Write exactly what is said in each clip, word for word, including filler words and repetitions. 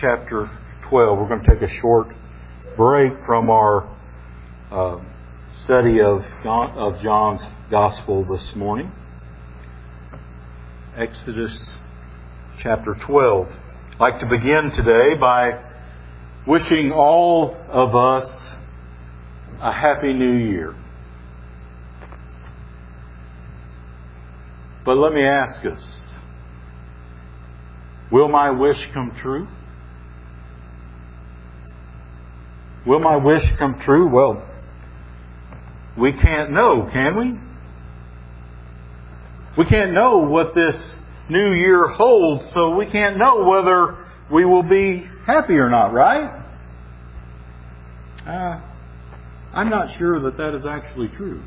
chapter twelve. We're going to take a short break from our uh, study of John, of John's Gospel this morning. Exodus chapter twelve. I'd like to begin today by wishing all of us a happy new year. But let me ask us, will my wish come true? Will my wish come true? Well, we can't know, can we? We can't know what this new year holds, so we can't know whether we will be happy or not, right? Uh, I'm not sure that that is actually true.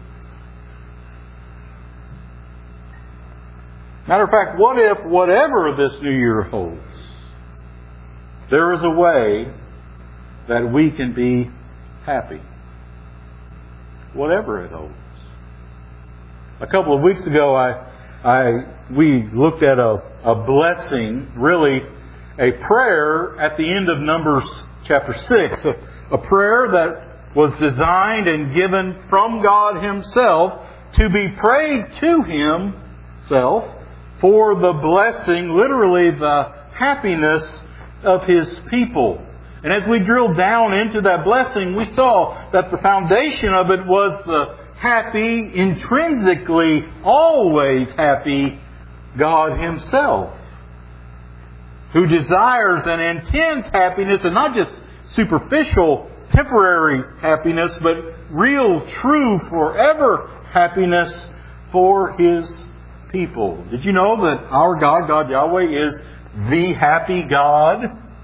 Matter of fact, what if whatever this new year holds, there is a way that we can be happy? Whatever it holds. A couple of weeks ago, I, I, we looked at a, a blessing, really a prayer at the end of Numbers chapter six. A, a prayer that was designed and given from God Himself to be prayed to Himself for the blessing, literally the happiness of His people. And as we drilled down into that blessing, we saw that the foundation of it was the happy, intrinsically, always happy God Himself, who desires and intends happiness, and not just superficial, temporary happiness, but real, true, forever happiness for His people. Did you know that our God, God Yahweh, is the happy God?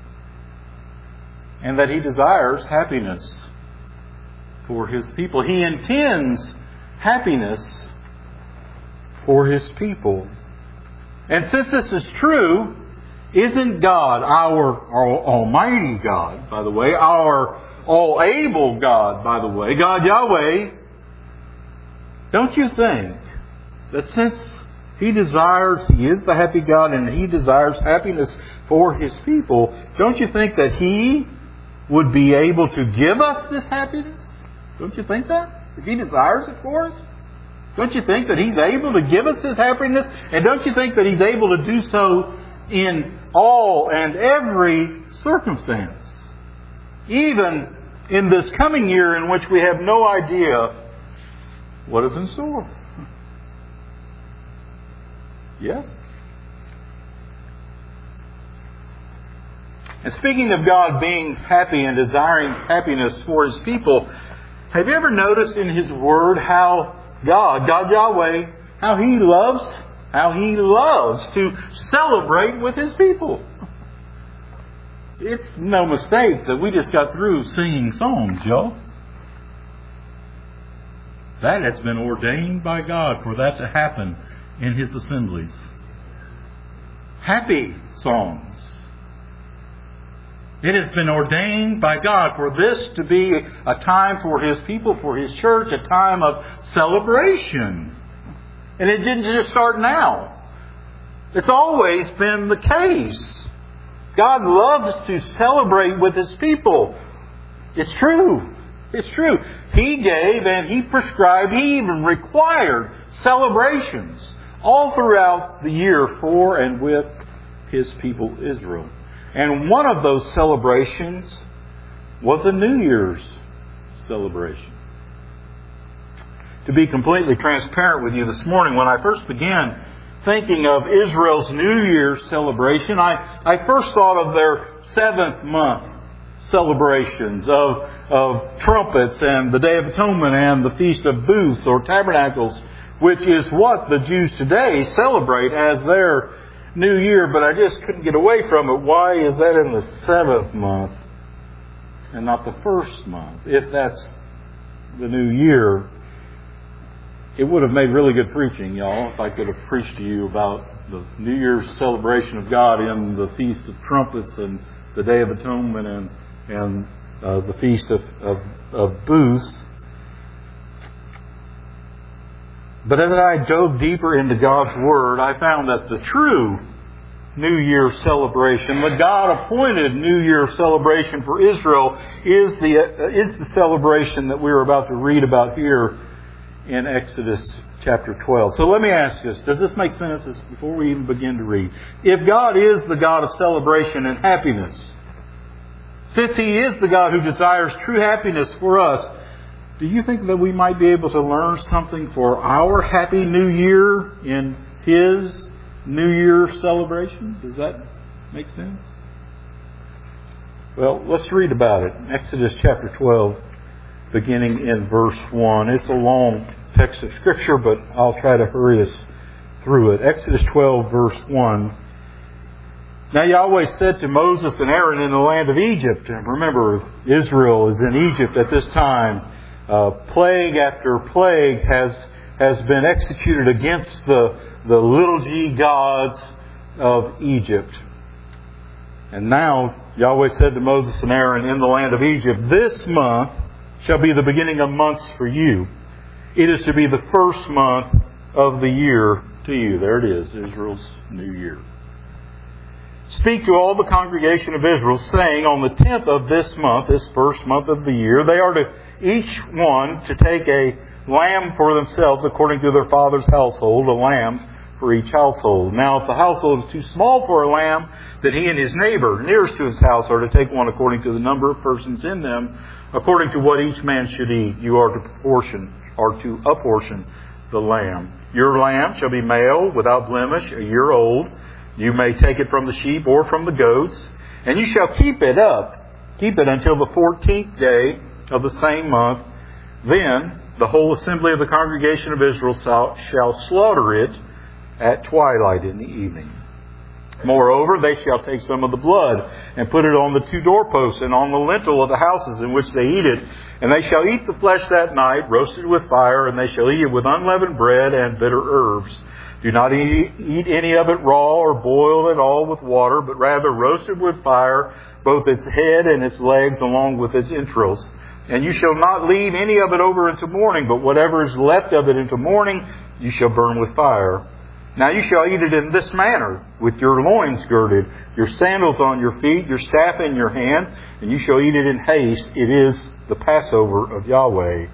And that He desires happiness for His people. He intends happiness for His people. And since this is true, isn't God, our, our Almighty God, by the way, our all-able God, by the way, God Yahweh, don't you think that since He desires, He is the happy God, and He desires happiness for His people, don't you think that He would be able to give us this happiness? Don't you think that? If He desires it for us? Don't you think that He's able to give us His happiness? And don't you think that He's able to do so in all and every circumstance? Even in this coming year in which we have no idea what is in store. Yes? And speaking of God being happy and desiring happiness for His people, have you ever noticed in His Word how God, God Yahweh, how He loves, how He loves to celebrate with His people? It's no mistake that we just got through singing songs, y'all. That has been ordained by God for that to happen in His assemblies. Happy songs. It has been ordained by God for this to be a time for His people, for His church, a time of celebration. And it didn't just start now. It's always been the case. God loves to celebrate with His people. It's true. It's true. He gave and He prescribed, He even required celebrations all throughout the year for and with His people Israel. And one of those celebrations was a New Year's celebration. To be completely transparent with you this morning, when I first began thinking of Israel's New Year's celebration, I, I first thought of their seventh month celebrations of, of trumpets and the Day of Atonement and the Feast of Booths or Tabernacles, which is what the Jews today celebrate as their New Year, but I just couldn't get away from it. Why is that in the seventh month and not the first month? If that's the New Year, it would have made really good preaching, y'all, if I could have preached to you about the New Year's celebration of God in the Feast of Trumpets and the Day of Atonement and, and uh, the Feast of, of, of Booths. But as I dove deeper into God's Word, I found that the true New Year celebration. The God-appointed New Year celebration for Israel is the, uh, is the celebration that we're about to read about here in Exodus chapter twelve. So let me ask you this. Does this make sense before we even begin to read? If God is the God of celebration and happiness, since He is the God who desires true happiness for us, do you think that we might be able to learn something for our Happy New Year in His New Year celebration? Does that make sense? Well, let's read about it. Exodus chapter twelve, beginning in verse one. It's a long text of Scripture, but I'll try to hurry us through it. Exodus twelve, verse one. Now Yahweh said to Moses and Aaron in the land of Egypt, and remember, Israel is in Egypt at this time. Uh, plague after plague has has been executed against the, the little g gods of Egypt. And now Yahweh said to Moses and Aaron in the land of Egypt, this month shall be the beginning of months for you. It is to be the first month of the year to you. There it is, Israel's New Year. Speak to all the congregation of Israel, saying, on the tenth of this month, this first month of the year, they are to each one to take a lamb for themselves according to their father's household, a lamb for each household. Now, if the household is too small for a lamb, then he and his neighbor nearest to his house are to take one according to the number of persons in them, according to what each man should eat. You are to proportion, or to apportion the lamb. Your lamb shall be male, without blemish, a year old. You may take it from the sheep or from the goats, and you shall keep it up, keep it until the fourteenth day of the same month. Then the whole assembly of the congregation of Israel shall slaughter it at twilight in the evening. Moreover, they shall take some of the blood and put it on the two doorposts and on the lintel of the houses in which they eat it. And they shall eat the flesh that night, roasted with fire, and they shall eat it with unleavened bread and bitter herbs. Do not eat, eat any of it raw or boiled at all with water, but rather roasted with fire, both its head and its legs along with its entrails. And you shall not leave any of it over into morning, but whatever is left of it into morning, you shall burn with fire. Now you shall eat it in this manner, with your loins girded, your sandals on your feet, your staff in your hand, and you shall eat it in haste. It is the Passover of Yahweh.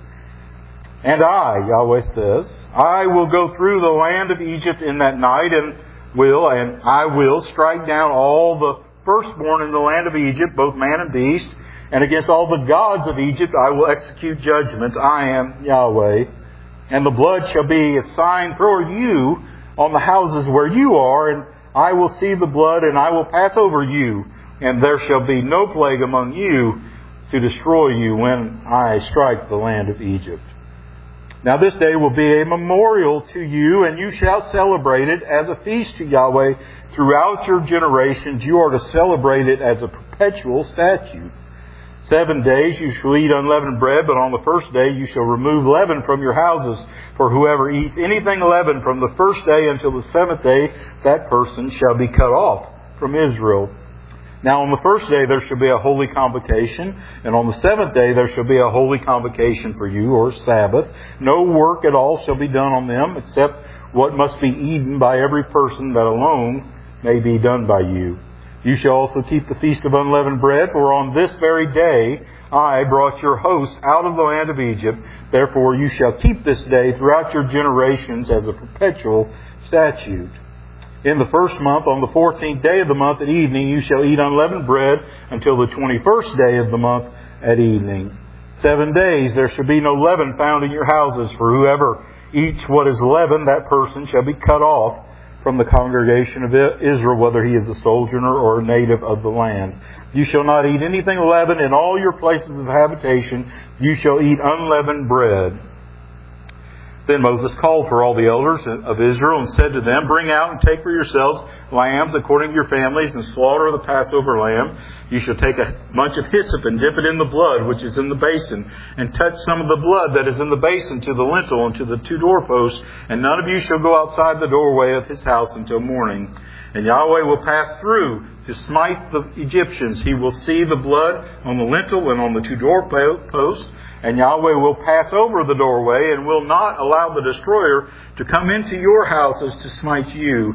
And I, Yahweh says, I will go through the land of Egypt in that night, and will, and I will strike down all the firstborn in the land of Egypt, both man and beast, and against all the gods of Egypt I will execute judgments. I am Yahweh. And the blood shall be a sign for you on the houses where you are, and I will see the blood, and I will pass over you, and there shall be no plague among you to destroy you when I strike the land of Egypt. Now this day will be a memorial to you, and you shall celebrate it as a feast to Yahweh throughout your generations. You are to celebrate it as a perpetual statute. Seven days you shall eat unleavened bread, but on the first day you shall remove leaven from your houses. For whoever eats anything leavened from the first day until the seventh day, that person shall be cut off from Israel. Now on the first day there shall be a holy convocation, and on the seventh day there shall be a holy convocation for you, or Sabbath. No work at all shall be done on them, except what must be eaten by every person, that alone may be done by you. You shall also keep the feast of unleavened bread, for on this very day I brought your host out of the land of Egypt. Therefore you shall keep this day throughout your generations as a perpetual statute. In the first month, on the fourteenth day of the month at evening, you shall eat unleavened bread until the twenty-first day of the month at evening. Seven days there shall be no leaven found in your houses, for whoever eats what is leavened, that person shall be cut off from the congregation of Israel, whether he is a sojourner or a native of the land. You shall not eat anything leavened in all your places of habitation. You shall eat unleavened bread. Then Moses called for all the elders of Israel and said to them, bring out and take for yourselves lambs according to your families, and slaughter the Passover lamb. You shall take a bunch of hyssop and dip it in the blood which is in the basin, and touch some of the blood that is in the basin to the lintel and to the two doorposts, and none of you shall go outside the doorway of his house until morning. And Yahweh will pass through to smite the Egyptians. He will see the blood on the lintel and on the two doorposts, and Yahweh will pass over the doorway and will not allow the destroyer to come into your houses to smite you.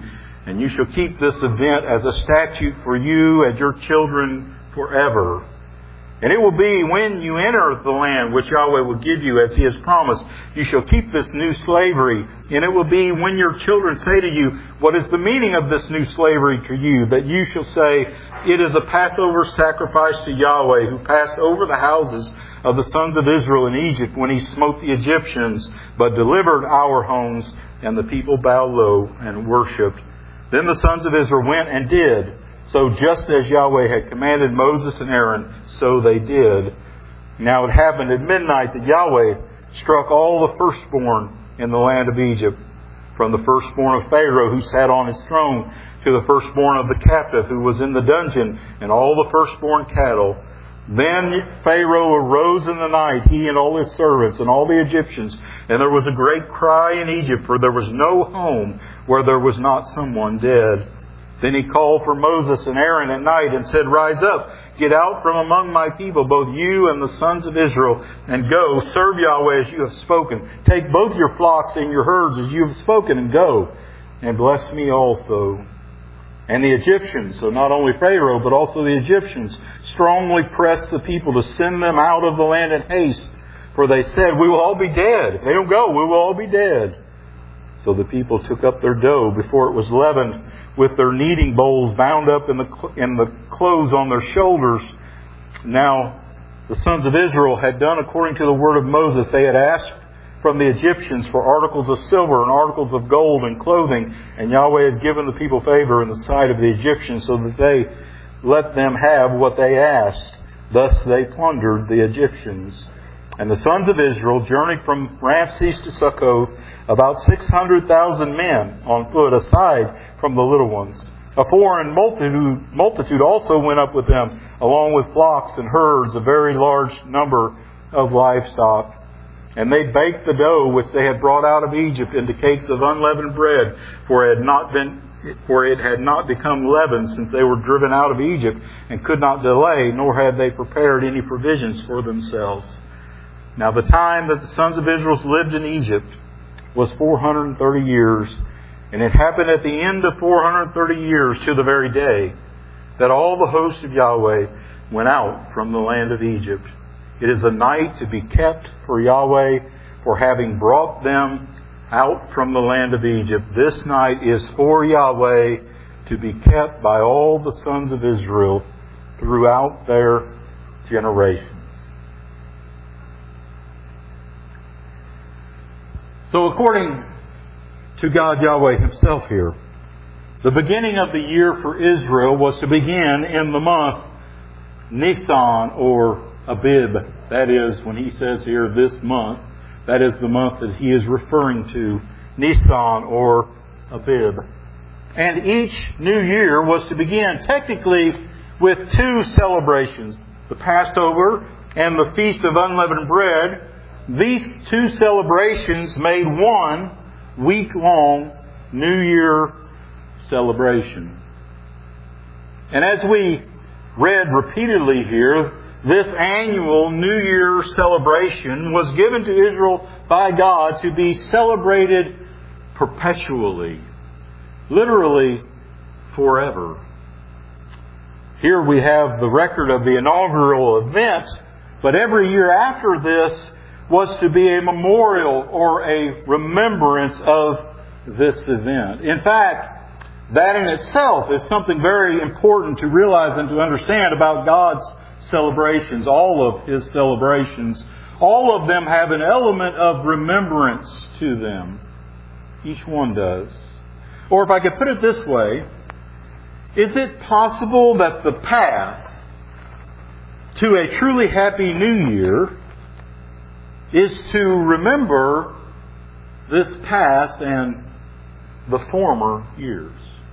And you shall keep this event as a statute for you and your children forever. And it will be when you enter the land which Yahweh will give you as He has promised, you shall keep this new slavery. And it will be when your children say to you, what is the meaning of this new slavery to you? That you shall say, it is a Passover sacrifice to Yahweh, who passed over the houses of the sons of Israel in Egypt when He smote the Egyptians, but delivered our homes. And the people bowed low and worshipped. Then the sons of Israel went and did. So just as Yahweh had commanded Moses and Aaron, so they did. Now it happened at midnight that Yahweh struck all the firstborn in the land of Egypt, from the firstborn of Pharaoh who sat on his throne, to the firstborn of the captive who was in the dungeon, and all the firstborn cattle. Then Pharaoh arose in the night, he and all his servants and all the Egyptians, and there was a great cry in Egypt, for there was no home where there was not someone dead. Then he called for Moses and Aaron at night and said, rise up, get out from among my people, both you and the sons of Israel, and go, serve Yahweh as you have spoken. Take both your flocks and your herds as you have spoken, and go, and bless me also. And the Egyptians, so not only Pharaoh, but also the Egyptians, strongly pressed the people to send them out of the land in haste. For they said, we will all be dead. If they don't go, we will all be dead. So the people took up their dough before it was leavened, with their kneading bowls bound up in the in the clothes on their shoulders. Now the sons of Israel had done according to the word of Moses. They had asked from the Egyptians for articles of silver and articles of gold and clothing, and Yahweh had given the people favor in the sight of the Egyptians, so that they let them have what they asked. Thus they plundered the Egyptians. And the sons of Israel journeyed from Ramses to Succoth, about six hundred thousand men on foot, aside from the little ones. A foreign multitude, multitude also went up with them, along with flocks and herds, a very large number of livestock. And they baked the dough which they had brought out of Egypt into cakes of unleavened bread, for it had not been, for it had not become leavened since they were driven out of Egypt, and could not delay, nor had they prepared any provisions for themselves. Now the time that the sons of Israel lived in Egypt was four hundred thirty years. And it happened at the end of four hundred thirty years, to the very day, that all the host of Yahweh went out from the land of Egypt. It is a night to be kept for Yahweh, for having brought them out from the land of Egypt. This night is for Yahweh, to be kept by all the sons of Israel throughout their generations. So according to God Yahweh Himself here, the beginning of the year for Israel was to begin in the month Nisan, or Abib. That is, when He says here this month, that is the month that He is referring to, Nisan or Abib. And each new year was to begin technically with two celebrations, the Passover and the Feast of Unleavened Bread. These two celebrations made one week-long New Year celebration. And as we read repeatedly here, this annual New Year celebration was given to Israel by God to be celebrated perpetually, literally forever. Here we have the record of the inaugural event, but every year after this was to be a memorial or a remembrance of this event. In fact, that in itself is something very important to realize and to understand about God's celebrations, all of His celebrations. All of them have an element of remembrance to them. Each one does. Or if I could put it this way, is it possible that the path to a truly happy New Year is to remember this past and the former years?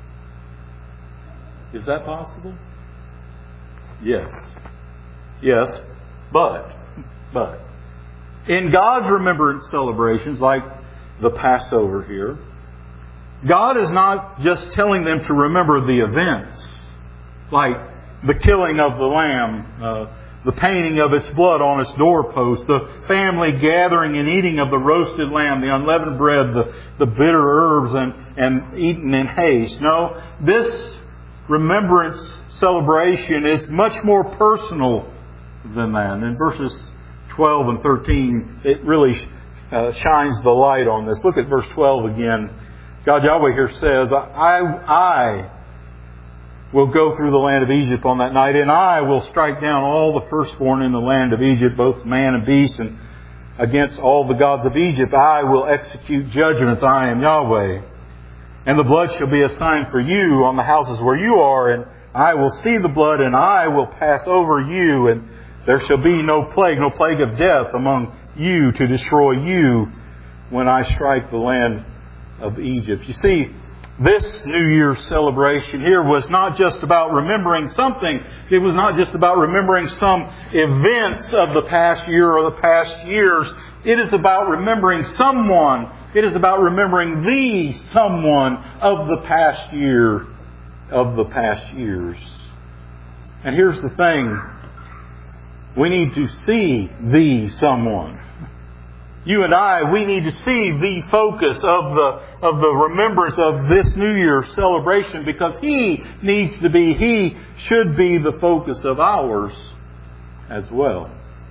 Is that possible? Yes. Yes, but, but, in God's remembrance celebrations, like the Passover here, God is not just telling them to remember the events, like the killing of the lamb, uh, the painting of its blood on its doorpost, the family gathering and eating of the roasted lamb, the unleavened bread, the, the bitter herbs, and, and eaten in haste. No, this remembrance celebration is much more personal than that. And in verses twelve and thirteen, it really uh, shines the light on this. Look at verse twelve again. God Yahweh here says, I, I will go through the land of Egypt on that night, and I will strike down all the firstborn in the land of Egypt, both man and beast, and against all the gods of Egypt I will execute judgments. I am Yahweh. And the blood shall be a sign for you on the houses where you are, and I will see the blood, and I will pass over you, and there shall be no plague, no plague of death among you to destroy you when I strike the land of Egypt. You see, this New Year's celebration here was not just about remembering something. It was not just about remembering some events of the past year or the past years. It is about remembering someone. It is about remembering the someone of the past year, of the past years. And here's the thing. We need to see the someone. You and I, we need to see the focus of the of the remembrance of this New Year celebration, because He needs to be, He should be the focus of ours as well.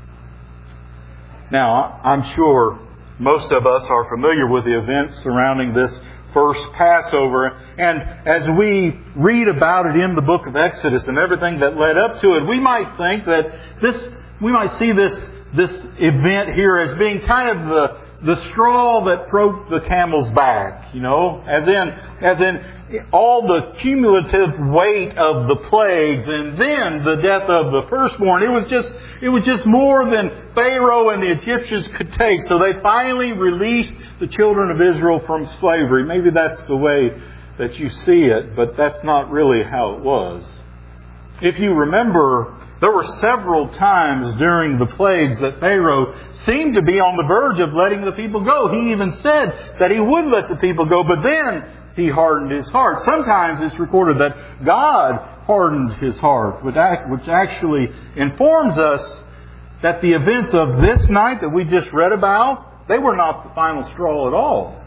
Now, I'm sure most of us are familiar with the events surrounding this first Passover, and as we read about it in the book of Exodus and everything that led up to it, we might think that this, we might see this this event here as being kind of the, the straw that broke the camel's back, you know, as in, as in all the cumulative weight of the plagues and then the death of the firstborn. It was just, it was just more than Pharaoh and the Egyptians could take. So they finally released the children of Israel from slavery. Maybe that's the way that you see it, but that's not really how it was. If you remember, there were several times during the plagues that Pharaoh seemed to be on the verge of letting the people go. He even said that he would let the people go, but then he hardened his heart. Sometimes it's recorded that God hardened his heart, which actually informs us that the events of this night that we just read about, they were not the final straw at all.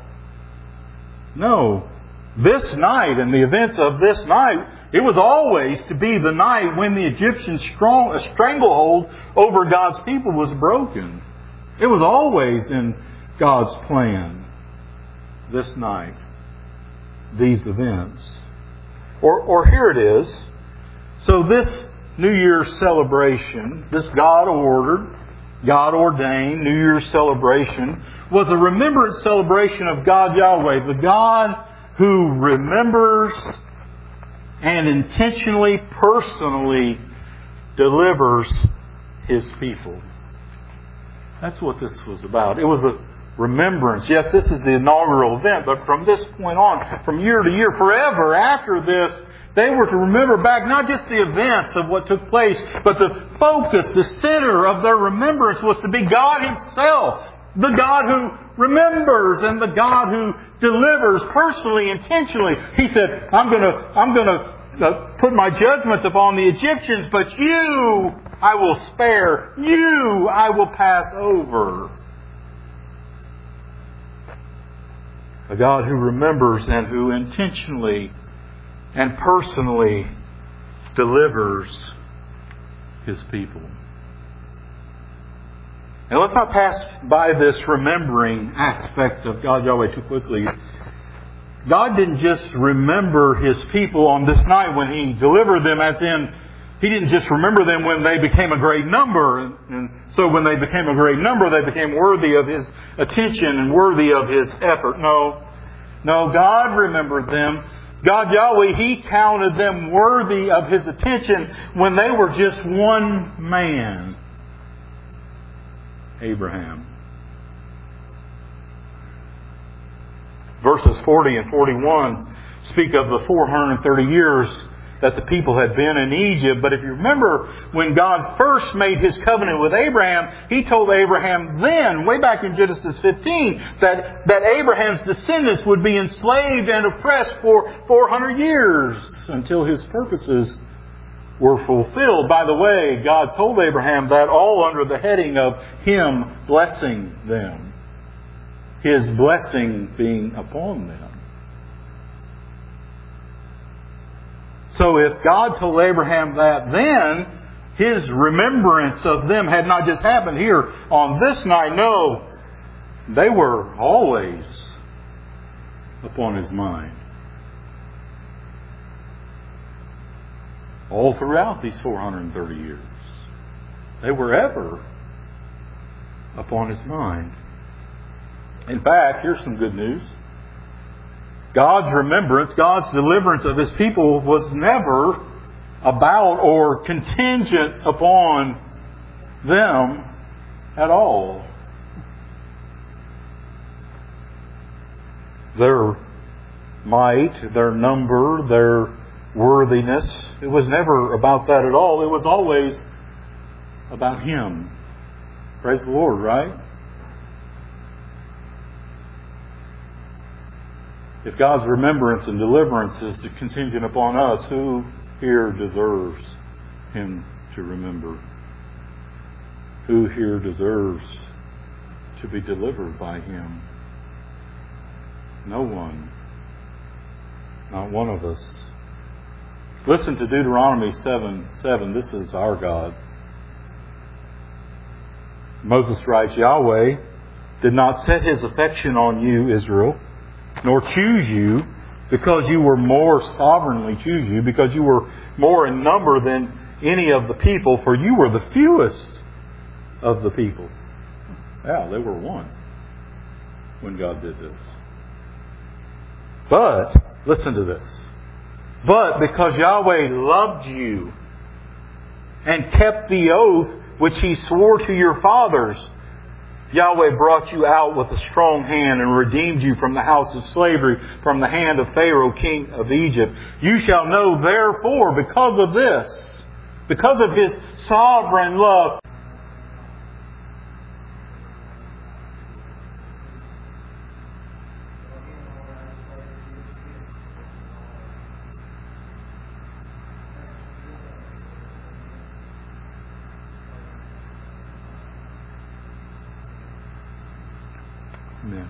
No. This night and the events of this night, it was always to be the night when the Egyptian strong, stranglehold over God's people was broken. It was always in God's plan. This night. These events. Or, or here it is. So this New Year's celebration, this God-ordered, God-ordained New Year's celebration, was a remembrance celebration of God Yahweh, the God who remembers and intentionally, personally delivers His people. That's what this was about. It was a remembrance. Yes, this is the inaugural event, but from this point on, from year to year, forever after this, they were to remember back not just the events of what took place, but the focus, the center of their remembrance was to be God Himself. The God who remembers and the God who delivers personally, intentionally. He said, I'm going to, I'm going to uh, put my judgment upon the Egyptians, but you I will spare. You I will pass over. A God who remembers and who intentionally and personally delivers His people. And let's not pass by this remembering aspect of God Yahweh too quickly. God didn't just remember His people on this night when He delivered them, as in, He didn't just remember them when they became a great number. And so when they became a great number, they became worthy of His attention and worthy of His effort. No. No, God remembered them. God Yahweh, He counted them worthy of His attention when they were just one man. Abraham. Verses forty and forty-one speak of the four hundred thirty years that the people had been in Egypt. But if you remember, when God first made His covenant with Abraham, He told Abraham then, way back in Genesis fifteen, that, that Abraham's descendants would be enslaved and oppressed for four hundred years until His purposes were fulfilled. By the way, God told Abraham that all under the heading of Him blessing them. His blessing being upon them. So if God told Abraham that then, His remembrance of them had not just happened here on this night. No, they were always upon His mind. All throughout these four hundred thirty years. They were ever upon His mind. In fact, here's some good news. God's remembrance, God's deliverance of His people was never about or contingent upon them at all. Their might, their number, their worthiness, it was never about that at all. It was always about Him. Praise the Lord, right? If God's remembrance and deliverance is contingent upon us, who here deserves Him to remember? Who here deserves to be delivered by Him? No one. Not one of us. Listen to Deuteronomy seven seven. This is our God. Moses writes, Yahweh did not set His affection on you, Israel, nor choose you because you were more sovereignly choose you, because you were more in number than any of the people, for you were the fewest of the people. Yeah, they were one when God did this. But, listen to this. But because Yahweh loved you and kept the oath which He swore to your fathers, Yahweh brought you out with a strong hand and redeemed you from the house of slavery, from the hand of Pharaoh, king of Egypt. You shall know therefore, because of this, because of His sovereign love, Amen.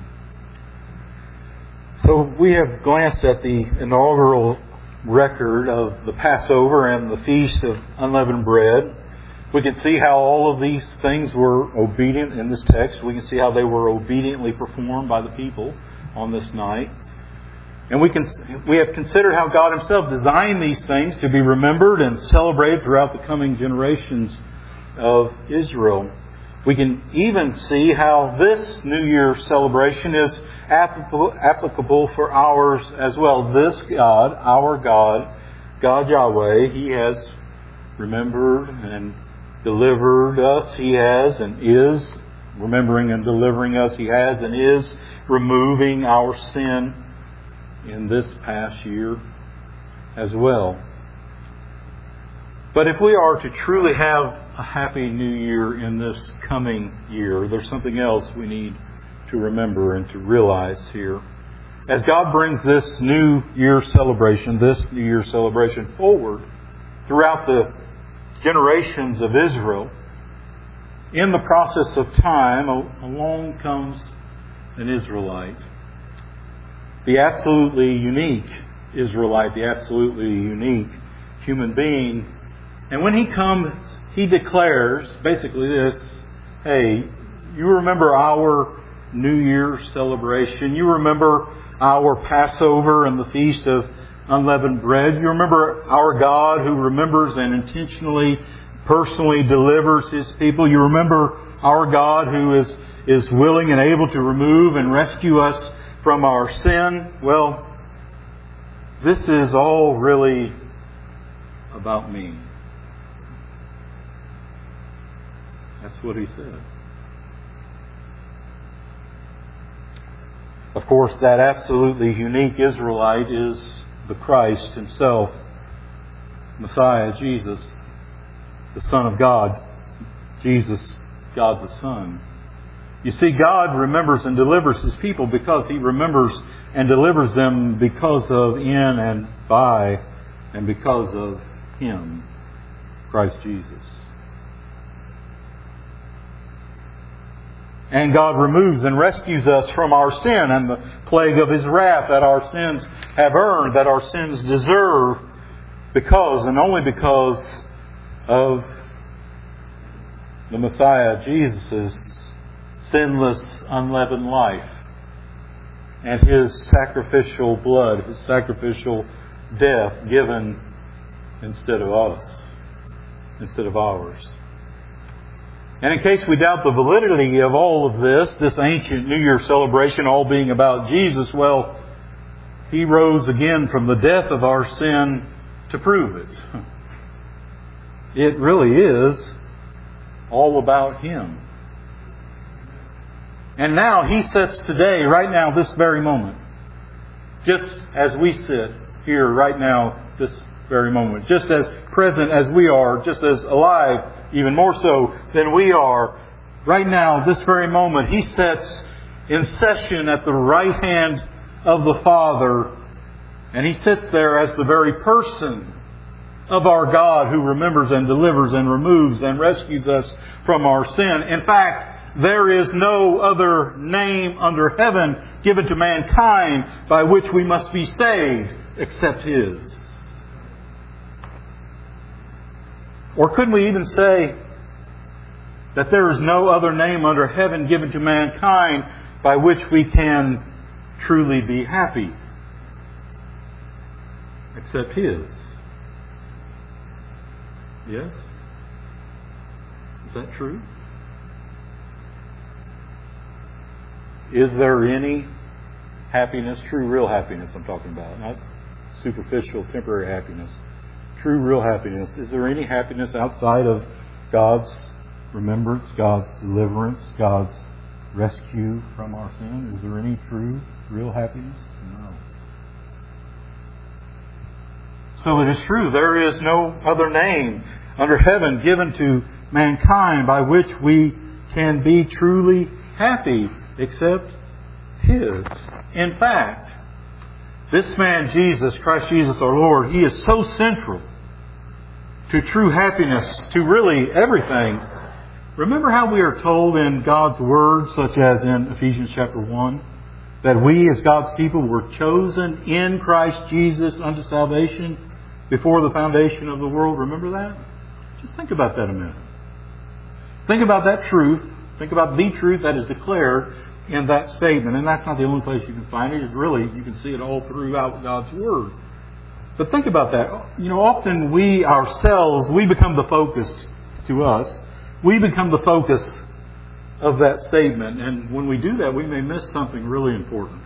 So we have glanced at the inaugural record of the Passover and the Feast of Unleavened Bread. We can see how all of these things were obedient in this text. We can see how they were obediently performed by the people on this night. And we can we have considered how God Himself designed these things to be remembered and celebrated throughout the coming generations of Israel. We can even see how this New Year celebration is applicable for ours as well. This God, our God, God Yahweh, He has remembered and delivered us. He has and is remembering and delivering us. He has and is removing our sin in this past year as well. But if we are to truly have a happy new year in this coming year, there's something else we need to remember and to realize here. As God brings this New Year celebration, this New Year celebration forward throughout the generations of Israel, in the process of time, along comes an Israelite. The absolutely unique Israelite, the absolutely unique human being. And when he comes, he declares basically this: hey, you remember our New Year celebration. You remember our Passover and the Feast of Unleavened Bread. You remember our God who remembers and intentionally, personally delivers His people. You remember our God who is, is willing and able to remove and rescue us from our sin. Well, this is all really about me. That's what he said. Of course, that absolutely unique Israelite is the Christ Himself, Messiah, Jesus, the Son of God, Jesus, God the Son. You see, God remembers and delivers His people because He remembers and delivers them because of, in, and by, and because of Him. Christ Jesus. And God removes and rescues us from our sin and the plague of His wrath that our sins have earned, that our sins deserve, because and only because of the Messiah, Jesus' sinless, unleavened life and His sacrificial blood, His sacrificial death given instead of us, instead of ours. And in case we doubt the validity of all of this, this ancient New Year celebration all being about Jesus, well, He rose again from the death of our sin to prove it. It really is all about Him. And now He sits today, right now, this very moment, just as we sit here right now, this very moment, just as present as we are, just as alive, even more so than we are, right now, this very moment, He sits in session at the right hand of the Father, and He sits there as the very person of our God who remembers and delivers and removes and rescues us from our sin. In fact, there is no other name under heaven given to mankind by which we must be saved except His. Or couldn't we even say that there is no other name under heaven given to mankind by which we can truly be happy except His? Yes? Is that true? Is there any happiness, true, real happiness I'm talking about, not superficial, temporary happiness, true, real happiness? Is there any happiness outside of God's remembrance, God's deliverance, God's rescue from our sin? Is there any true, real happiness? No. So it is true, there is no other name under heaven given to mankind by which we can be truly happy except His. In fact, this man Jesus, Christ Jesus our Lord, He is so central to true happiness, to really everything. Remember how we are told in God's Word, such as in Ephesians chapter one, that we as God's people were chosen in Christ Jesus unto salvation before the foundation of the world? Remember that? Just think about that a minute. Think about that truth. Think about the truth that is declared in that statement. And that's not the only place you can find it. It's really, you can see it all throughout God's Word. But think about that. You know, often we ourselves, we become the focus to us. We become the focus of that statement. And when we do that, we may miss something really important.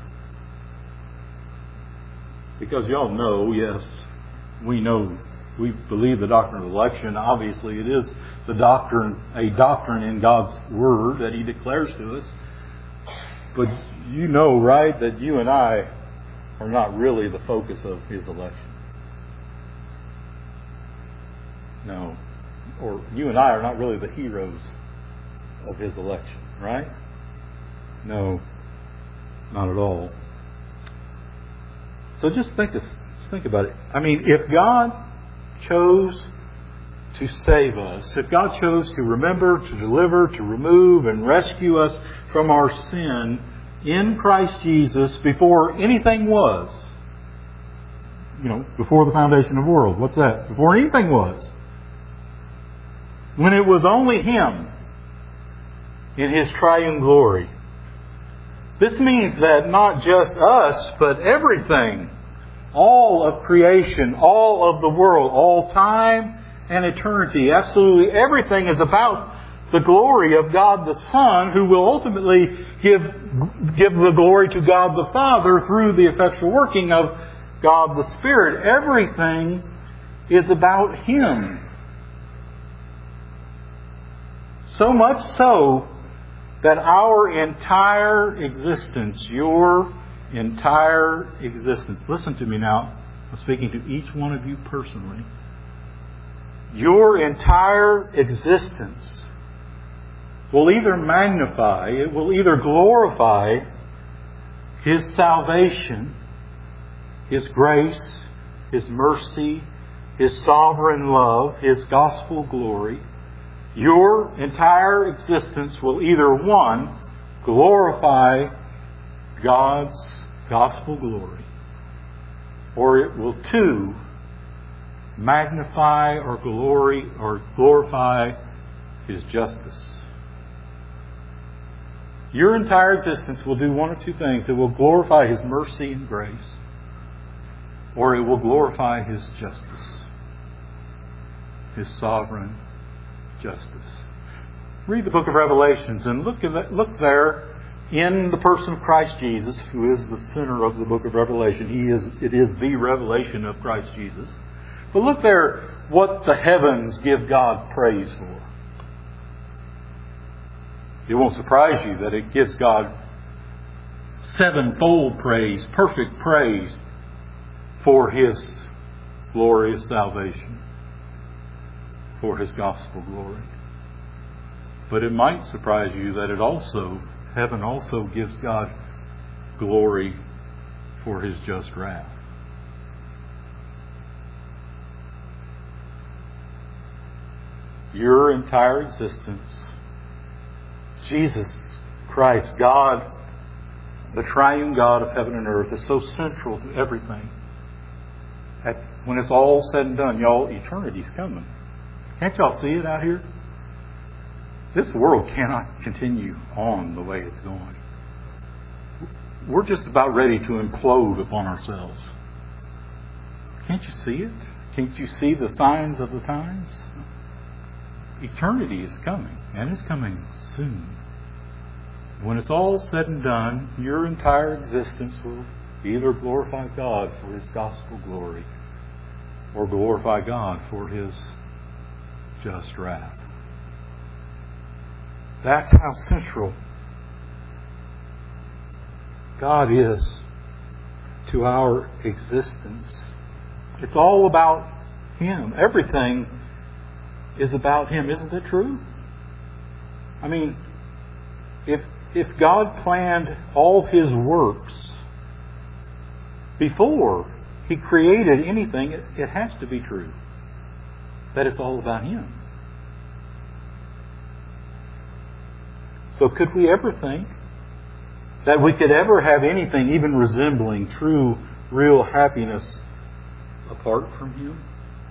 Because y'all know, yes, we know, we believe the doctrine of election. Obviously, it is the doctrine, a doctrine in God's Word that He declares to us. But you know, right, that you and I are not really the focus of His election. No. Or you and I are not really the heroes of His election, right? No, not at all. So just think, just think about it. I mean, if God chose to save us, if God chose to remember, to deliver, to remove, and rescue us from our sin in Christ Jesus before anything was, you know, before the foundation of the world. What's that? Before anything was. When it was only Him in His triune glory. This means that not just us, but everything, all of creation, all of the world, all time and eternity, absolutely everything is about the glory of God the Son, who will ultimately give, give the glory to God the Father through the effectual working of God the Spirit. Everything is about Him. So much so that our entire existence, your entire existence, listen to me now, I'm speaking to each one of you personally, your entire existence will either magnify, it will either glorify His salvation, His grace, His mercy, His sovereign love, His gospel glory, your entire existence will either, one, glorify God's gospel glory, or it will, two, magnify or glory or glorify His justice. Your entire existence will do one or two things. It will glorify His mercy and grace, or it will glorify His justice, His sovereign justice. Read the book of Revelations and look at that, look there in the person of Christ Jesus, who is the center of the book of Revelation. He is it is the revelation of Christ Jesus. But look there what the heavens give God praise for. It won't surprise you that it gives God sevenfold praise, perfect praise for His glorious salvation, for His gospel glory. But it might surprise you that it also, heaven also gives God glory for His just wrath. Your entire existence, Jesus Christ, God, the triune God of heaven and earth, is so central to everything. At, when it's all said and done, y'all, eternity's coming. Can't y'all see it out here? This world cannot continue on the way it's going. We're just about ready to implode upon ourselves. Can't you see it? Can't you see the signs of the times? Eternity is coming, and it's coming soon. When it's all said and done, your entire existence will either glorify God for His gospel glory, or glorify God for His just wrath. That's how central God is to our existence. It's all about Him. Everything is about Him. Isn't it true? I mean, if if God planned all His works before He created anything, it, it has to be true that it's all about Him. So could we ever think that we could ever have anything even resembling true, real happiness apart from Him?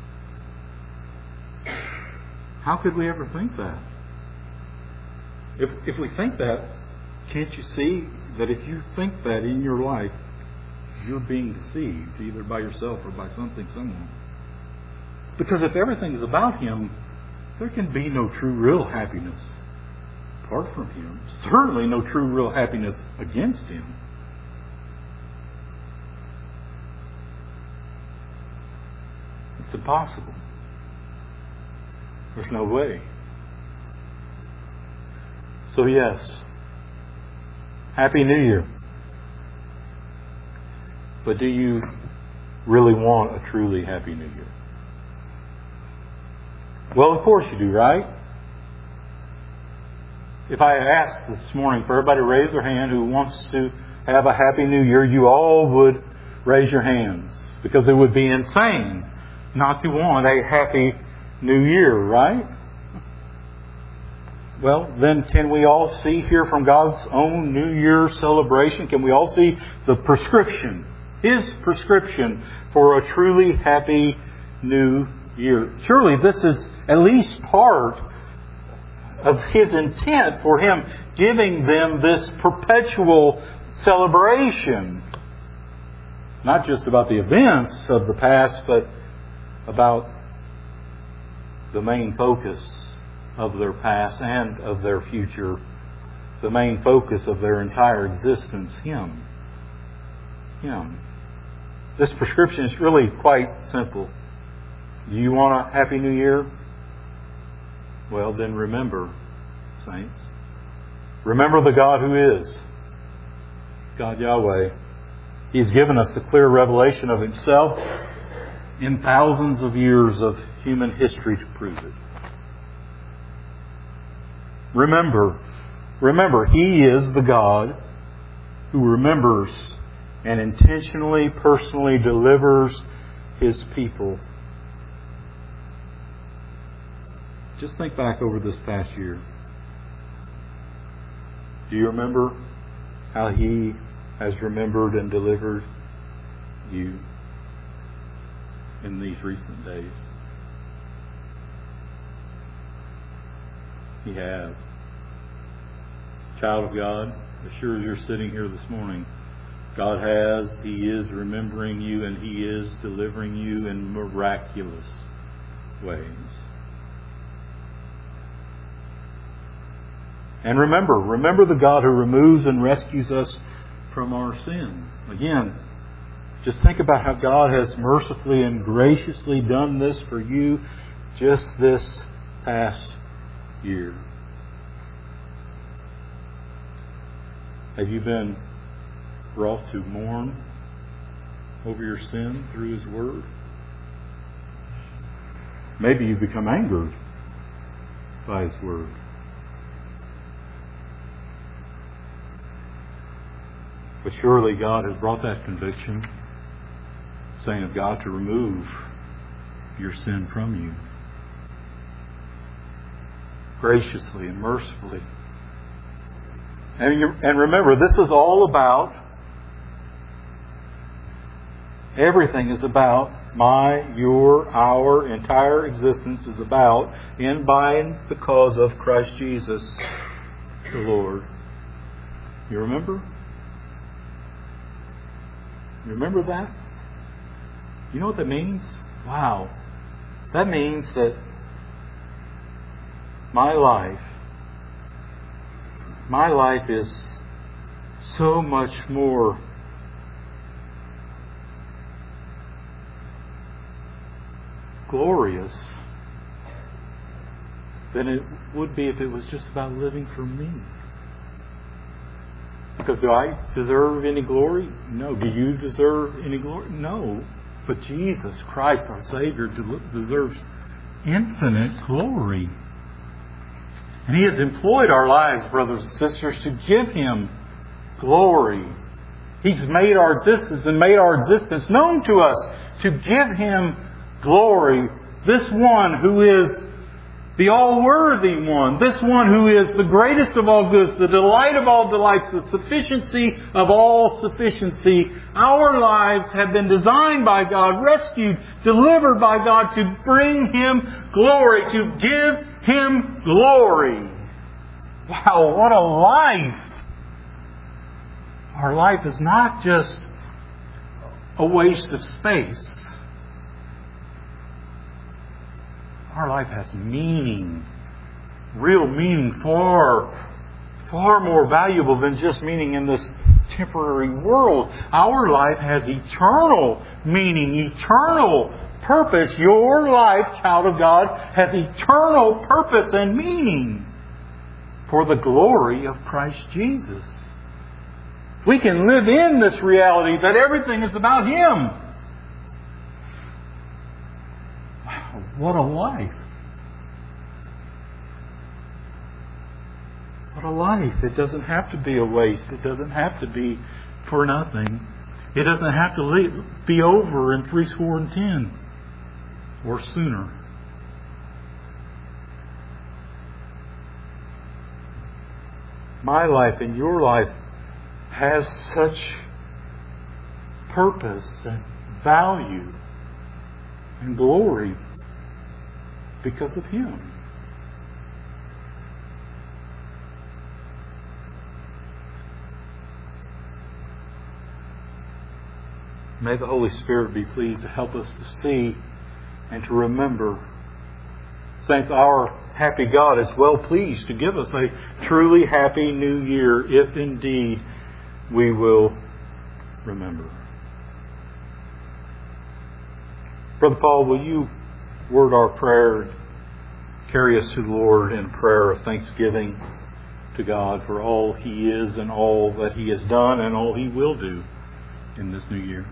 How could we ever think that? If if we think that, can't you see that if you think that in your life, you're being deceived either by yourself or by something, someone? Because if everything is about Him, there can be no true, real happiness apart from Him. Certainly no true, real happiness against Him. It's impossible. There's no way. So yes, Happy New Year. But do you really want a truly Happy New Year? Well, of course you do, right? If I asked this morning for everybody to raise their hand who wants to have a Happy New Year, you all would raise your hands. Because it would be insane not to want a Happy New Year, right? Well, then can we all see here from God's own New Year celebration, can we all see the prescription, His prescription for a truly happy New Year? Surely this is at least part of His intent for Him giving them this perpetual celebration. Not just about the events of the past, but about the main focus of their past and of their future. The main focus of their entire existence, Him. Him. This prescription is really quite simple. Do you want a Happy New Year? Well, then remember, saints. Remember the God who is. God Yahweh. He's given us the clear revelation of Himself in thousands of years of human history to prove it. Remember, remember, He is the God who remembers and intentionally, personally delivers His people Just think back over this past year. Do you remember how He has remembered and delivered you in these recent days? He has. Child of God, as sure as you're sitting here this morning, God has, He is remembering you, and He is delivering you in miraculous ways. And remember, remember the God who removes and rescues us from our sin. Again, just think about how God has mercifully and graciously done this for you just this past year. Have you been brought to mourn over your sin through His Word? Maybe you've become angered by His Word. But surely God has brought that conviction, saying of God to remove your sin from you. Graciously and mercifully. And, you, and remember, this is all about, everything is about, my, your, our entire existence is about, in, by, and because of Christ Jesus, the Lord. You remember? You remember that? You know what that means? Wow. That means that my life, my life is so much more glorious than it would be if it was just about living for me. Because do I deserve any glory? No. Do you deserve any glory? No. But Jesus Christ, our Savior, deserves infinite glory. And He has employed our lives, brothers and sisters, to give Him glory. He's made our existence and made our existence known to us to give Him glory. This one who is the all-worthy one. This one who is the greatest of all goods, the delight of all delights, the sufficiency of all sufficiency. Our lives have been designed by God, rescued, delivered by God to bring Him glory, to give Him glory. Wow, what a life! Our life is not just a waste of space. Our life has meaning, real meaning, far, far more valuable than just meaning in this temporary world. Our life has eternal meaning, eternal purpose. Your life, child of God, has eternal purpose and meaning for the glory of Christ Jesus. We can live in this reality that everything is about Him. What a life. What a life. It doesn't have to be a waste. It doesn't have to be for nothing. It doesn't have to leave, be over in three score and ten or sooner. My life and your life has such purpose and value and glory because of Him. May the Holy Spirit be pleased to help us to see and to remember. Saints, our happy God is well pleased to give us a truly happy new year if indeed we will remember. Brother Paul, will you word our prayer and carry us to the Lord in prayer of thanksgiving to God for all He is and all that He has done and all He will do in this new year.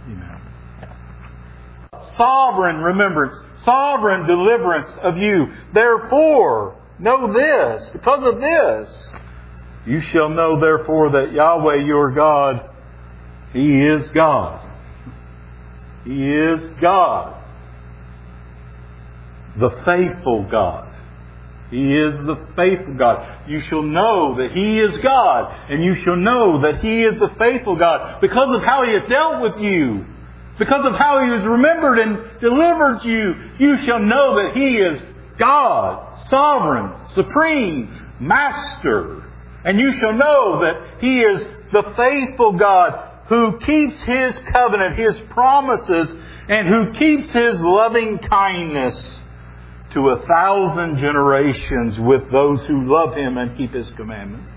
you know. Sovereign remembrance, sovereign deliverance of you. Therefore, know this, because of this, you shall know therefore that Yahweh your God, He is God. He is God. The faithful God. He is the faithful God. You shall know that He is God. And you shall know that He is the faithful God. Because of how He has dealt with you. Because of how He has remembered and delivered you. You shall know that He is God. Sovereign. Supreme. Master. And you shall know that He is the faithful God who keeps His covenant, His promises, and who keeps His loving kindness to a thousand generations with those who love Him and keep His commandments.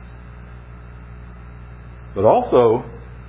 But also,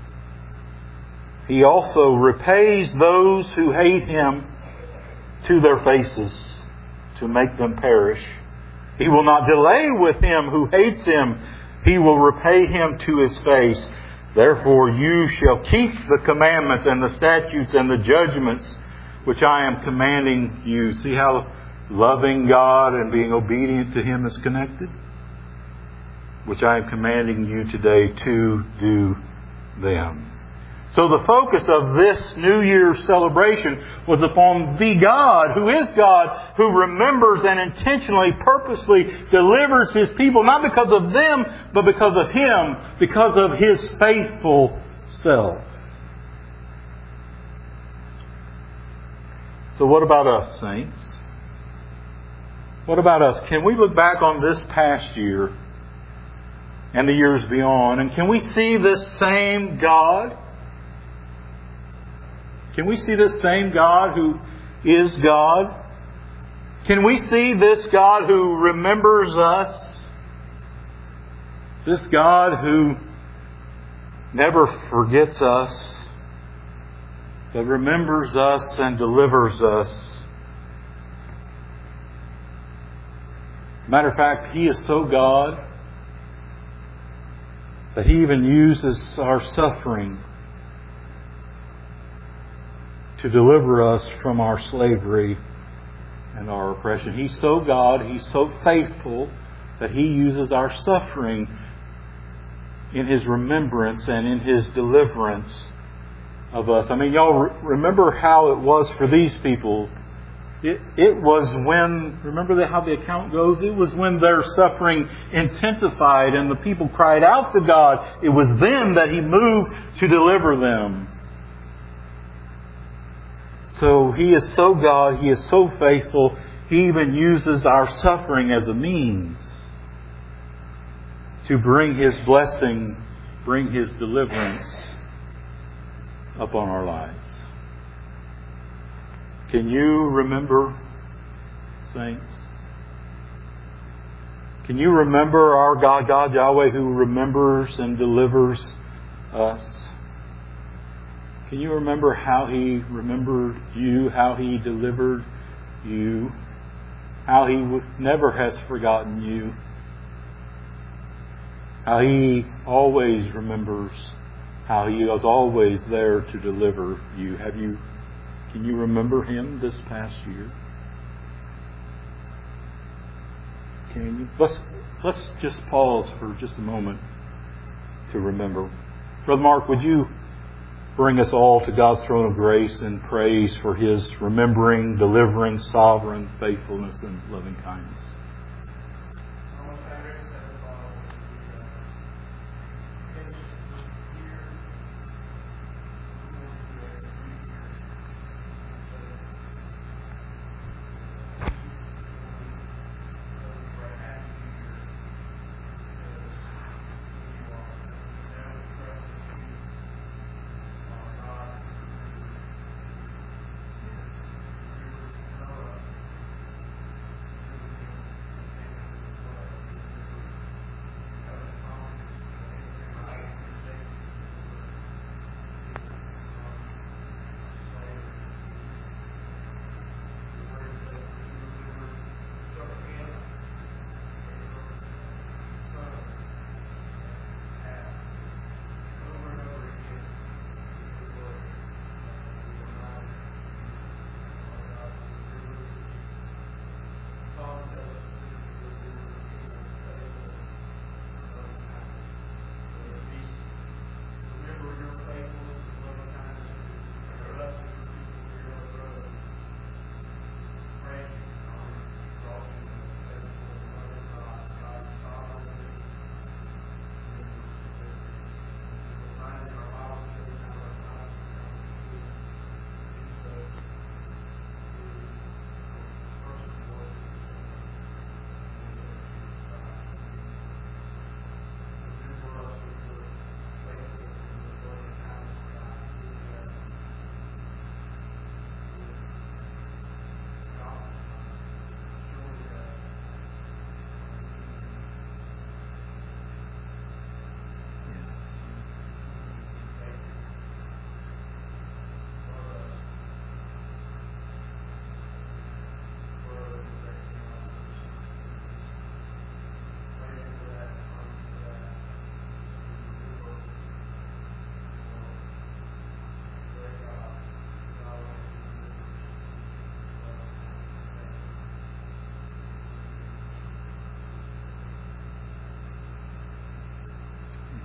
He also repays those who hate Him to their faces to make them perish. He will not delay with him who hates Him. He will repay him to his face. Therefore you shall keep the commandments and the statutes and the judgments which I am commanding you. See how loving God and being obedient to Him is connected? Which I am commanding you today to do them. So the focus of this New Year's celebration was upon the God, who is God, who remembers and intentionally, purposely delivers His people, not because of them, but because of Him, because of His faithful self. So what about us, saints? What about us? Can we look back on this past year and the years beyond, and can we see this same God? Can we see this same God who is God? Can we see this God who remembers us? This God who never forgets us, but remembers us and delivers us. Matter of fact, He is so God that He even uses our suffering to deliver us from our slavery and our oppression. He's so God, He's so faithful that He uses our suffering in His remembrance and in His deliverance of us. I mean, y'all remember how it was for these people. It, it was when, remember the, how the account goes? It was when their suffering intensified and the people cried out to God. It was then that He moved to deliver them. So He is so God, He is so faithful, He even uses our suffering as a means to bring His blessing, bring His deliverance upon our lives. Can you remember, saints? Can you remember our God, God Yahweh, who remembers and delivers us? Can you remember how He remembered you, how He delivered you, how He never has forgotten you, how He always remembers, how He is always there to deliver you? Have you? Can you remember Him this past year? Can you? Let's let's just pause for just a moment to remember. Brother Mark, would you bring us all to God's throne of grace and praise for His remembering, delivering, sovereign faithfulness and loving kindness.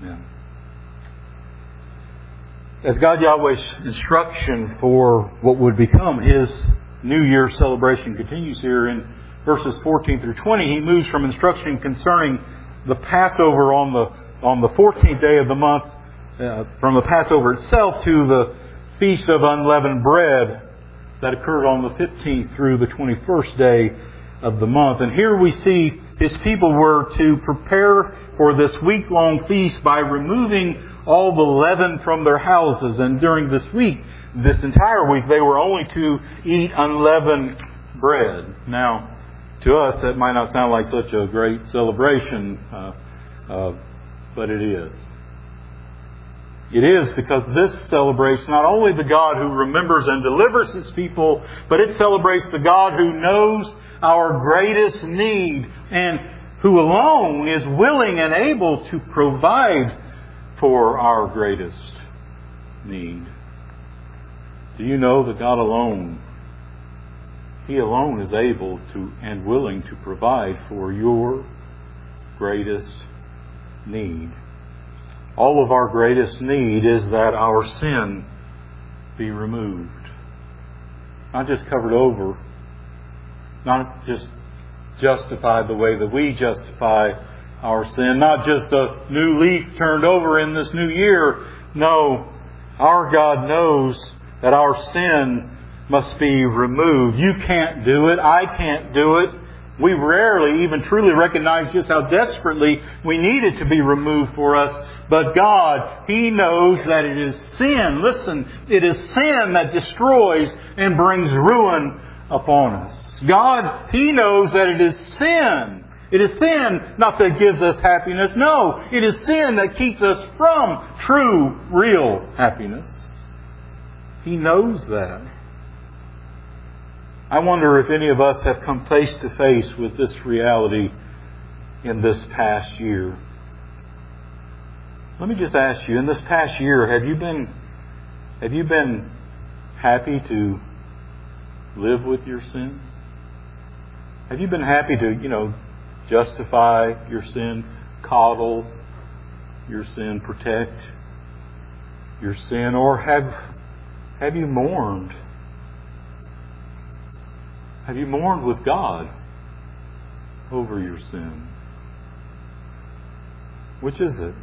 Amen. As God Yahweh's instruction for what would become His New Year celebration continues here in verses fourteen through twenty, He moves from instruction concerning the Passover on the on the fourteenth day of the month, uh, from the Passover itself to the Feast of Unleavened Bread that occurred on the fifteenth through the twenty-first day of the month. And here we see His people were to prepare for this week-long feast by removing all the leaven from their houses. And during this week, this entire week, they were only to eat unleavened bread. Now, to us, that might not sound like such a great celebration, uh, uh, but it is. It is because this celebrates not only the God who remembers and delivers His people, but it celebrates the God who knows our greatest need and who alone is willing and able to provide for our greatest need. Do you know that God alone, He alone is able to and willing to provide for your greatest need? All of our greatest need is that our sin be removed. Not just covered over, not just justified the way that we justify our sin, not just a new leaf turned over in this new year. No, our God knows that our sin must be removed. You can't do it. I can't do it. We rarely even truly recognize just how desperately we need it to be removed for us. But God, He knows that it is sin. Listen, it is sin that destroys and brings ruin upon us. God, He knows that it is sin. It is sin not that gives us happiness. No, it is sin that keeps us from true, real happiness. He knows that. I wonder if any of us have come face to face with this reality in this past year. Let me just ask you, in this past year, have you been have you been happy to live with your sin? Have you been happy to, you know, justify your sin, coddle your sin, protect your sin, or have have you mourned? Have you mourned with God over your sin? Which is it?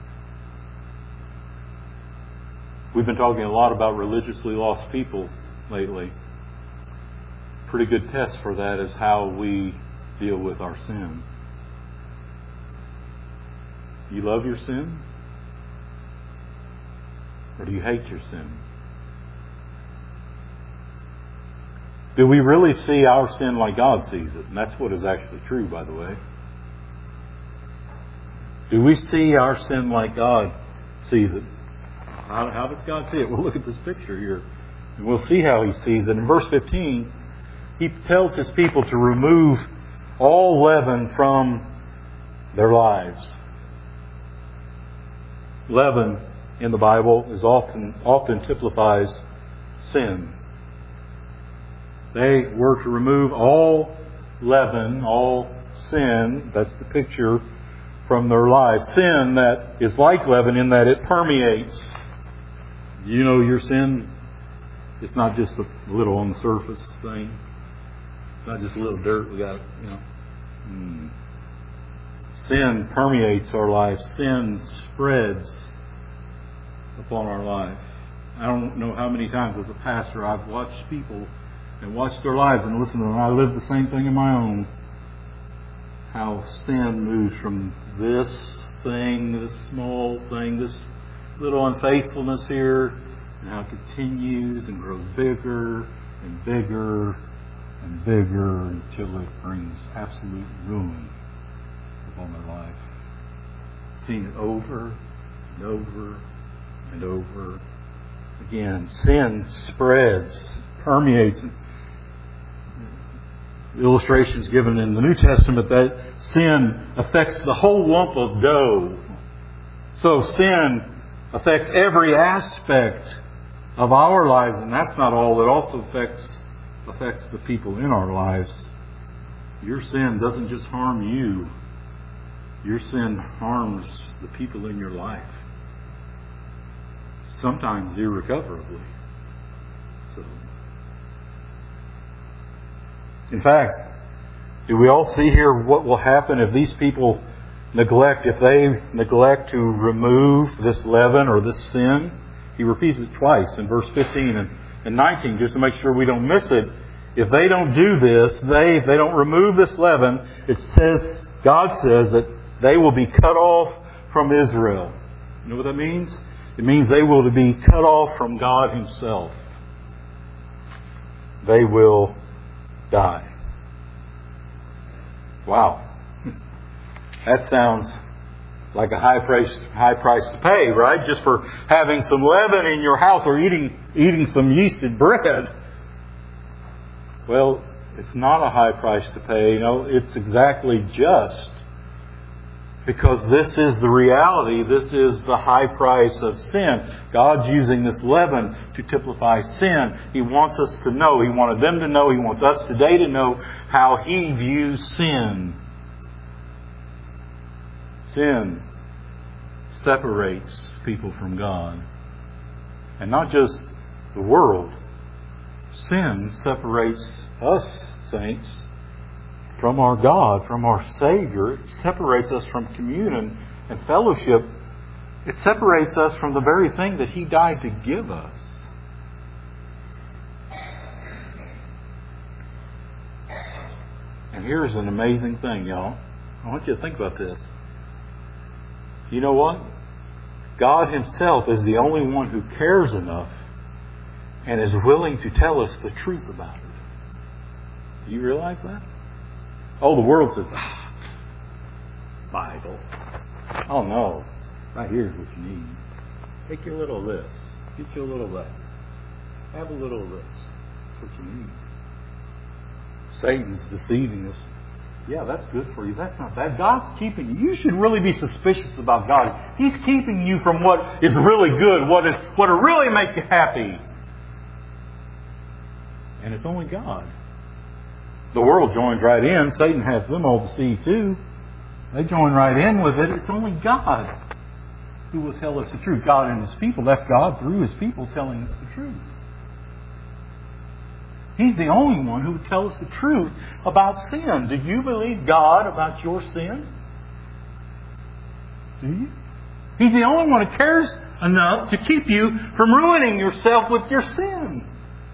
We've been talking a lot about religiously lost people lately. Pretty good test for that is how we deal with our sin. Do you love your sin? Or do you hate your sin? Do we really see our sin like God sees it? And that's what is actually true, by the way. Do we see our sin like God sees it? How, how does God see it? Well, look at this picture here. And we'll see how He sees it. In verse fifteen, He tells His people to remove all leaven from their lives. Leaven in the Bible is often often typifies sin. They were to remove all leaven, all sin, that's the picture, from their lives. Sin that is like leaven in that it permeates. You know your sin, it's not just a little on the surface thing. It's not just a little dirt we got, you know. Mm. Sin permeates our life. Sin spreads upon our life. I don't know how many times as a pastor I've watched people and watched their lives and listened to them. I live the same thing in my own. How sin moves from this thing, this small thing, this little unfaithfulness here, and how it continues and grows bigger and bigger and bigger until it brings absolute ruin upon their life. Seen it over and over and over again. Sin spreads, permeates. Illustrations given in the New Testament that sin affects the whole lump of dough. So sin affects every aspect of our lives, and that's not all. It also affects affects the people in our lives. Your sin doesn't just harm you. Your sin harms the people in your life, sometimes irrecoverably. So, in fact, do we all see here what will happen if these people neglect, if they neglect to remove this leaven or this sin? He repeats it twice in verse fifteen and, and nineteen, just to make sure we don't miss it. If they don't do this, they, if they don't remove this leaven, it says, God says that they will be cut off from Israel. You know what that means? It means they will be cut off from God Himself. They will die. Wow. That sounds like a high price, high price to pay, right? Just for having some leaven in your house or eating, eating some yeasted bread. Well, it's not a high price to pay. You know, it's exactly just. Because this is the reality. This is the high price of sin. God's using this leaven to typify sin. He wants us to know. He wanted them to know. He wants us today to know how He views sin. Sin separates people from God. And not just the world. Sin separates us, saints, from our God, from our Savior. It separates us from communion and fellowship. It separates us from the very thing that He died to give us. And here's an amazing thing, y'all. I want you to think about this. You know what? God Himself is the only one who cares enough and is willing to tell us the truth about it. Do you realize that? Oh, the world says, ah, Bible. Oh no, right here's what you need. Take your little of this. Get you a little of that. Have a little of this. That's what you need. Satan's deceiving us. Yeah, that's good for you. That's not bad. God's keeping you. You should really be suspicious about God. He's keeping you from what is really good, what is what will really make you happy. And it's only God. The world joins right in. Satan has them all deceived too. They join right in with it. It's only God who will tell us the truth. God and His people. That's God through His people telling us the truth. He's the only one who will tell us the truth about sin. Do you believe God about your sin? Do you? He's the only one who cares enough to keep you from ruining yourself with your sin.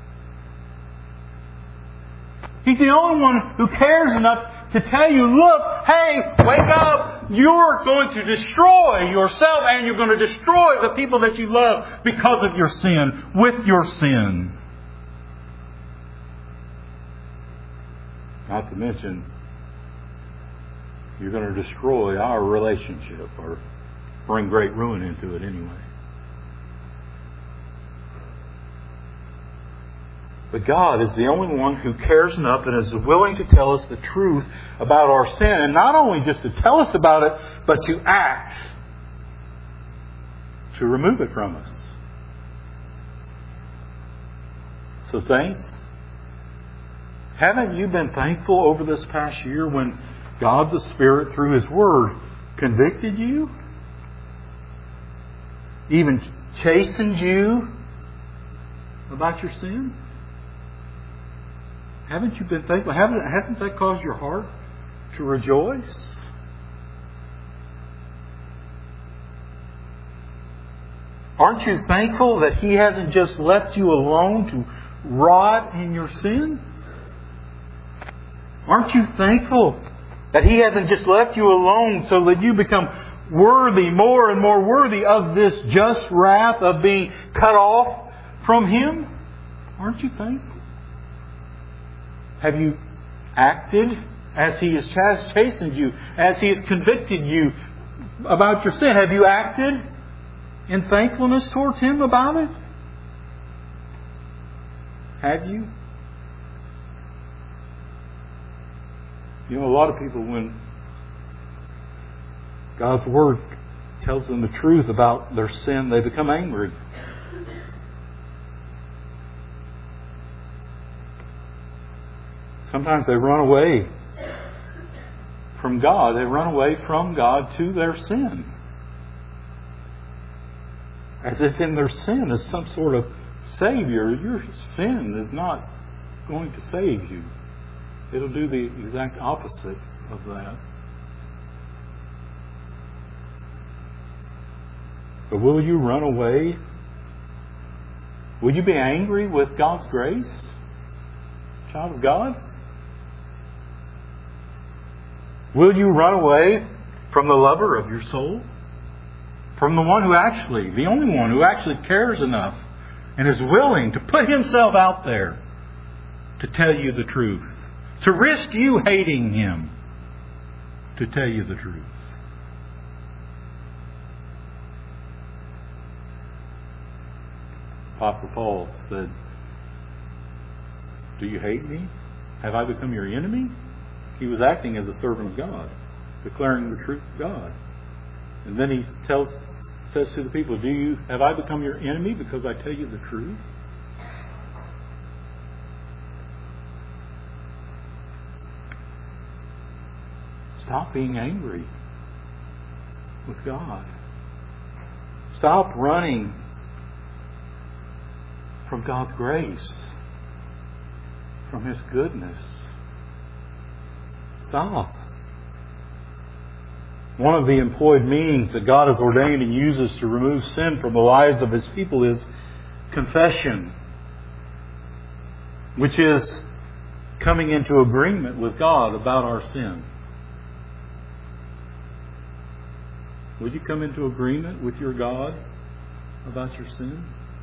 He's the only one who cares enough to tell you, look, hey, wake up. You're going to destroy yourself and you're going to destroy the people that you love because of your sin, with your sin. Not to mention, you're going to destroy our relationship or bring great ruin into it anyway. But God is the only one who cares enough and is willing to tell us the truth about our sin. And not only just to tell us about it, but to act to remove it from us. So, saints, haven't you been thankful over this past year when God the Spirit, through His Word, convicted you? Even chastened you about your sin? Haven't you been thankful? Haven't, hasn't that caused your heart to rejoice? Aren't you thankful that He hasn't just left you alone to rot in your sin? Aren't you thankful that He hasn't just left you alone so that you become worthy, more and more worthy of this just wrath of being cut off from Him? Aren't you thankful? Have you acted as He has chastened you, as He has convicted you about your sin? Have you acted in thankfulness towards Him about it? Have you? You know, a lot of people, when God's Word tells them the truth about their sin, they become angry. Sometimes they run away. from God. They run away from God to their sin. As if in their sin is some sort of Savior. Your sin is not going to save you. It'll do the exact opposite of that. But will you run away? Will you be angry with God's grace? Child of God? Will you run away from the lover of your soul? From the one who actually, the only one who actually cares enough and is willing to put himself out there to tell you the truth. To risk you hating him to tell you the truth. Apostle Paul said, "Do you hate me? Have I become your enemy?" He was acting as a servant of God, declaring the truth of God. And then he tells, says to the people, "Do you have I become your enemy because I tell you the truth?" Stop being angry with God. Stop running from God's grace, from His goodness. Stop. One of the employed means that God has ordained and uses to remove sin from the lives of His people is confession, which is coming into agreement with God about our sin. Will you come into agreement with your God about your sin?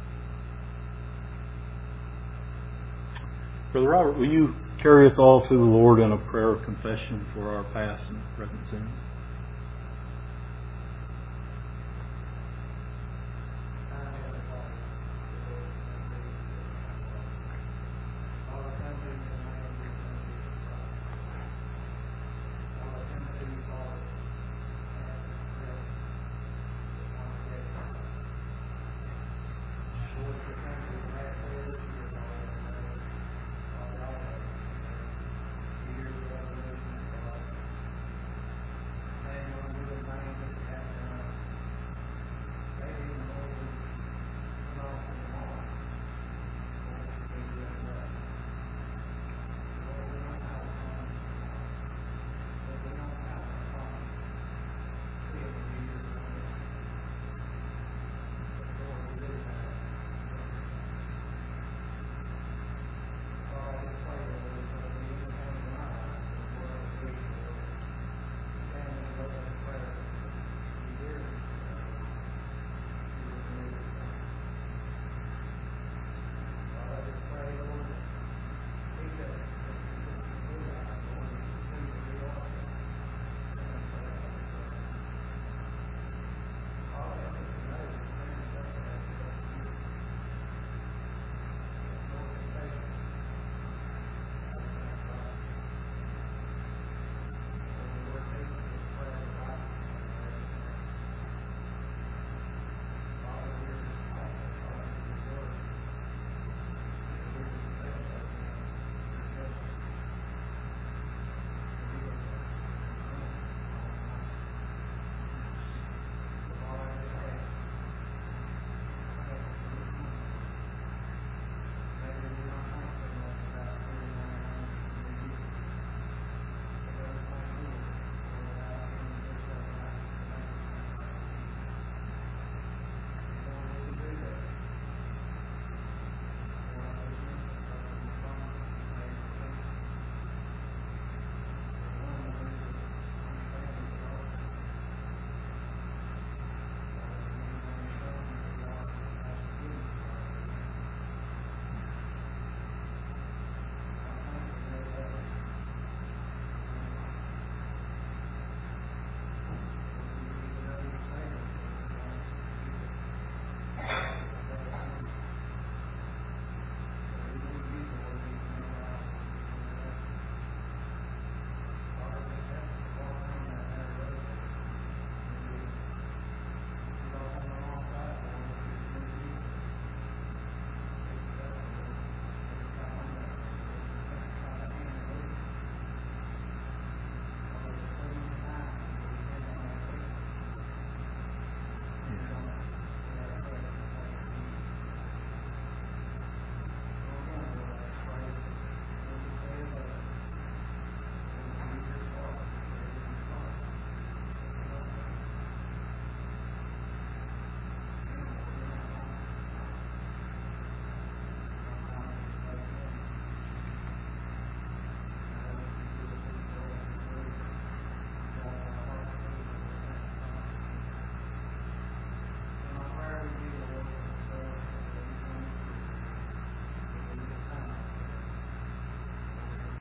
Brother Robert, will you carry us all to the Lord in a prayer of confession for our past and present sins?